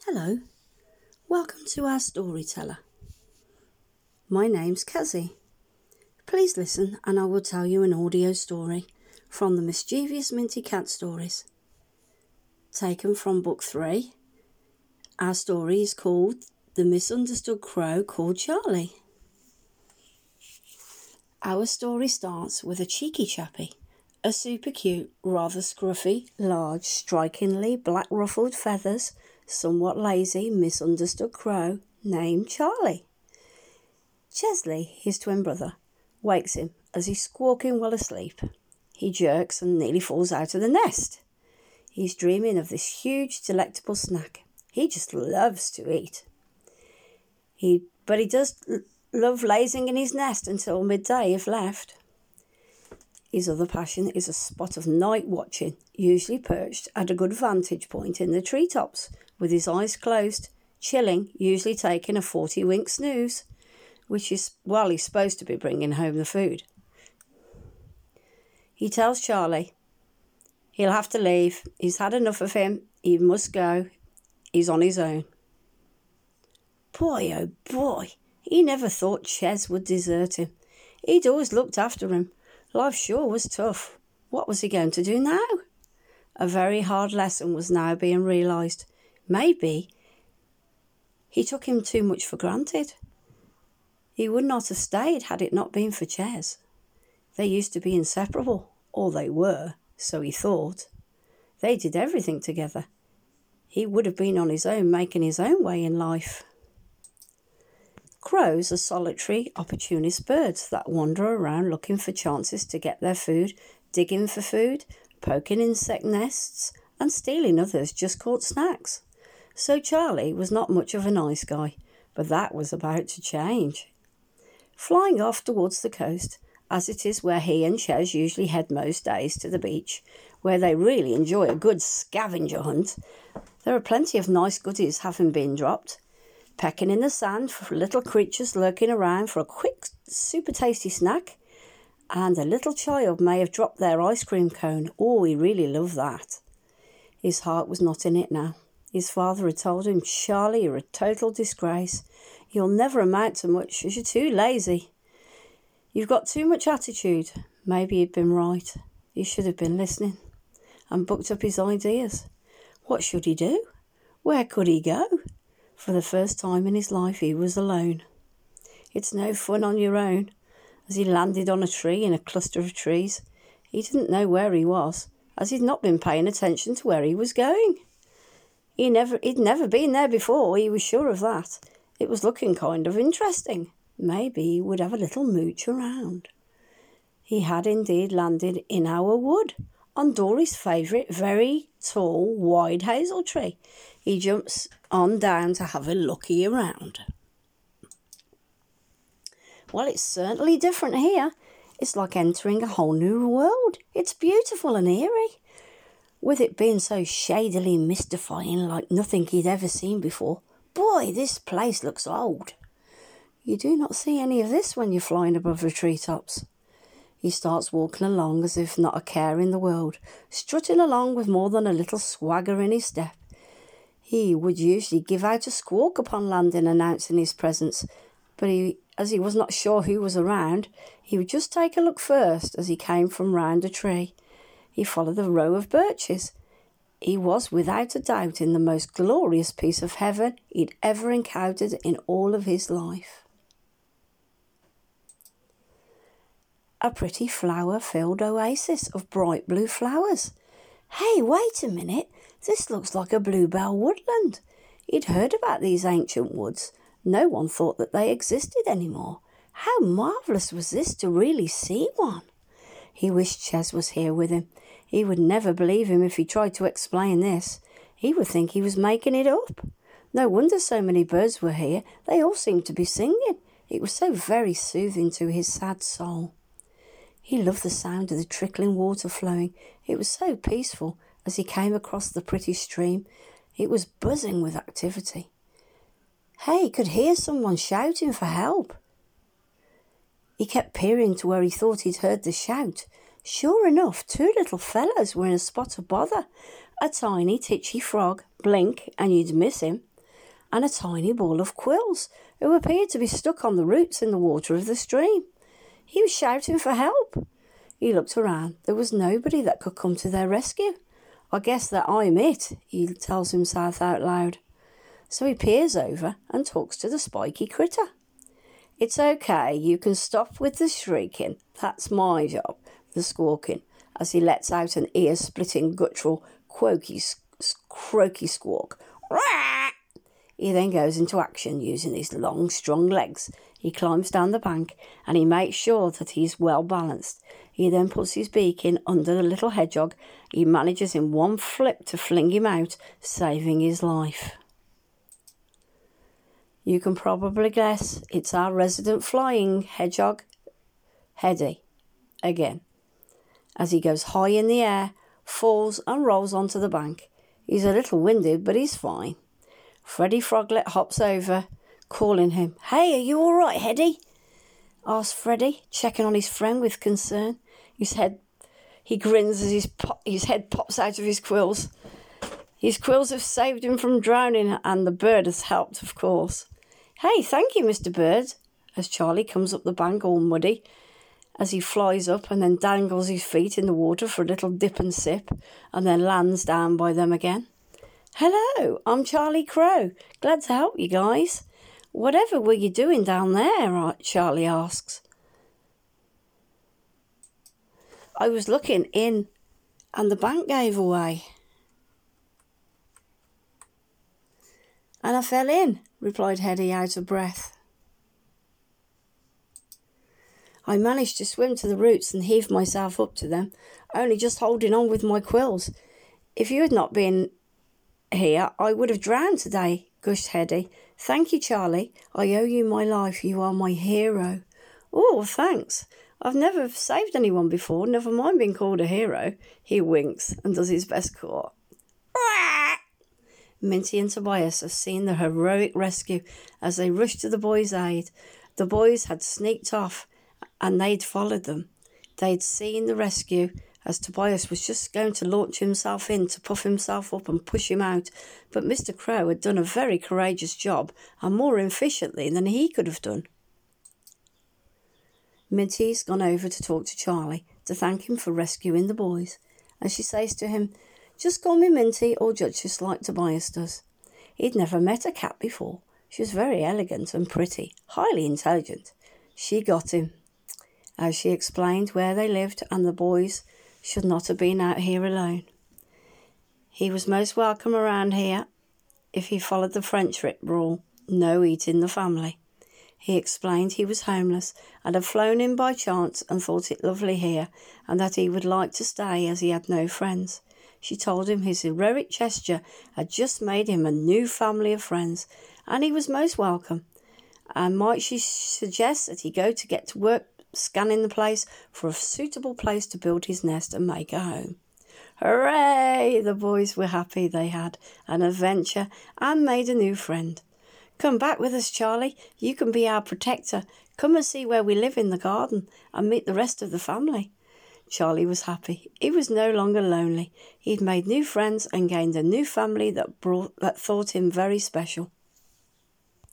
Hello, welcome to our storyteller. My name's Kezzy. Please listen and I will tell you an audio story from the Mischievous Minty Cat Stories. Taken from book 3. Our story is called The Misunderstood Crow Called Charlie. Our story starts with a cheeky chappie, a super cute, rather scruffy, large, strikingly black ruffled feathers, somewhat lazy, misunderstood crow named Charlie. Chesley, his twin brother, wakes him as he's squawking while asleep. He jerks and nearly falls out of the nest. He's dreaming of this huge, delectable snack he just loves to eat. But he does love lazing in his nest until midday if left. His other passion is a spot of night watching, usually perched at a good vantage point in the treetops, with his eyes closed, chilling, usually taking a 40-wink snooze, which is while he's supposed to be bringing home the food. He tells Charlie he'll have to leave. He's had enough of him. He must go. He's on his own. Boy, oh boy, he never thought Ches would desert him. He'd always looked after him. Life sure was tough. What was he going to do now? A very hard lesson was now being realised. Maybe he took him too much for granted. He would not have stayed had it not been for Ches. They used to be inseparable, or they were, so he thought. They did everything together. He would have been on his own, making his own way in life. Crows are solitary, opportunist birds that wander around looking for chances to get their food, digging for food, poking insect nests, and stealing others' just caught snacks. So Charlie was not much of a nice guy, but that was about to change. Flying off towards the coast, as it is where he and Ches usually head most days to the beach, where they really enjoy a good scavenger hunt, there are plenty of nice goodies having been dropped. Pecking in the sand for little creatures lurking around for a quick, super tasty snack, and a little child may have dropped their ice cream cone. Oh, he really loved that. His heart was not in it now. His father had told him, Charlie, you're a total disgrace. You'll never amount to much as you're too lazy. You've got too much attitude. Maybe he'd been right. He should have been listening and booked up his ideas. What should he do? Where could he go? For the first time in his life, he was alone. It's no fun on your own. As he landed on a tree in a cluster of trees, he didn't know where he was, as he'd not been paying attention to where he was going. He'd never been there before, he was sure of that. It was looking kind of interesting. Maybe he would have a little mooch around. He had indeed landed in our wood, on Dory's favourite, very tall, wide hazel tree. He jumps on down to have a looky around. Well, it's certainly different here. It's like entering a whole new world. It's beautiful and eerie, with it being so shadily mystifying like nothing he'd ever seen before. Boy, this place looks old. You do not see any of this when you're flying above the treetops. He starts walking along as if not a care in the world, strutting along with more than a little swagger in his step. He would usually give out a squawk upon landing, announcing his presence, but as he was not sure who was around, he would just take a look first as he came from round a tree. He followed the row of birches. He was without a doubt in the most glorious piece of heaven he'd ever encountered in all of his life. A pretty flower-filled oasis of bright blue flowers. Hey, wait a minute. This looks like a bluebell woodland. He'd heard about these ancient woods. No one thought that they existed anymore. How marvellous was this to really see one. He wished Ches was here with him. He would never believe him if he tried to explain this. He would think he was making it up. No wonder so many birds were here. They all seemed to be singing. It was so very soothing to his sad soul. He loved the sound of the trickling water flowing. It was so peaceful as he came across the pretty stream. It was buzzing with activity. Hey, he could hear someone shouting for help. He kept peering to where he thought he'd heard the shout. Sure enough, 2 little fellows were in a spot of bother. A tiny, titchy frog, Blink, and you'd miss him, and a tiny ball of quills, who appeared to be stuck on the roots in the water of the stream. He was shouting for help. He looked around. There was nobody that could come to their rescue. I guess that I'm it, he tells himself out loud. So he peers over and talks to the spiky critter. It's okay, you can stop with the shrieking. That's my job, the squawking, as he lets out an ear-splitting guttural croaky squawk. He then goes into action using his long, strong legs. He climbs down the bank and he makes sure that he's well balanced. He then puts his beak in under the little hedgehog. He manages in one flip to fling him out, saving his life. You can probably guess it's our resident flying hedgehog, Hetty, again, as he goes high in the air, falls and rolls onto the bank. He's a little winded, but he's fine. Freddie Froglet hops over, calling him. Hey, are you all right, Hetty? Asks Freddie, checking on his friend with concern. He grins as his head pops out of his quills. His quills have saved him from drowning, and the bird has helped, of course. Hey, thank you, Mr. Bird, as Charlie comes up the bank all muddy, as he flies up and then dangles his feet in the water for a little dip and sip, and then lands down by them again. Hello, I'm Charlie Crow. Glad to help you guys. Whatever were you doing down there? Charlie asks. I was looking in, and the bank gave away. And I fell in, replied Hetty out of breath. I managed to swim to the roots and heave myself up to them, only just holding on with my quills. If you had not been here, I would have drowned today, gushed Hetty. Thank you, Charlie. I owe you my life. You are my hero. Oh, thanks. I've never saved anyone before, never mind being called a hero. He winks and does his best caw. Minty and Tobias have seen the heroic rescue as they rush to the boys' aid. The boys had sneaked off and they'd followed them. They'd seen the rescue as Tobias was just going to launch himself in to puff himself up and push him out, but Mr. Crow had done a very courageous job and more efficiently than he could have done. Minty's gone over to talk to Charlie to thank him for rescuing the boys, and she says to him, just call me Minty or Duchess like Tobias does. He'd never met a cat before. She was very elegant and pretty, highly intelligent. She got him, as she explained where they lived, and the boys should not have been out here alone. He was most welcome around here if he followed the French rule, no eat in the family. He explained he was homeless and had flown in by chance and thought it lovely here and that he would like to stay as he had no friends. She told him his heroic gesture had just made him a new family of friends and he was most welcome. And might she suggest that he go to get to work scanning the place for a suitable place to build his nest and make a home. Hooray! The boys were happy they had an adventure and made a new friend. Come back with us, Charlie. You can be our protector. Come and see where we live in the garden and meet the rest of the family. Charlie was happy. He was no longer lonely. He'd made new friends and gained a new family that thought him very special.